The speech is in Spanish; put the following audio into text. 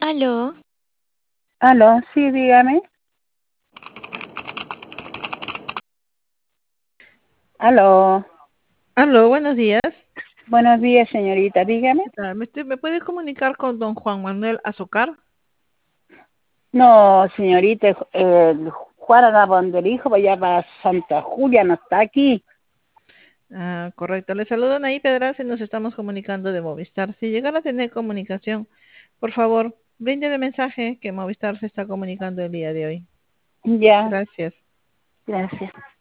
Aló, Aló, sí, dígame. Aló, Aló, buenos días. buenos días, señorita, dígame. ¿Qué tal? ¿Me puede comunicar con don Juan Manuel Azocar? No, señorita, Juan Arabonderijo, vaya para Santa Julia, no está aquí. Ah, correcto. Le saludan ahí, Pedraza, y nos estamos comunicando de Movistar. Si llegara a tener comunicación, por favor, bríndele mensaje que Movistar se está comunicando el día de hoy. Ya, Gracias. gracias.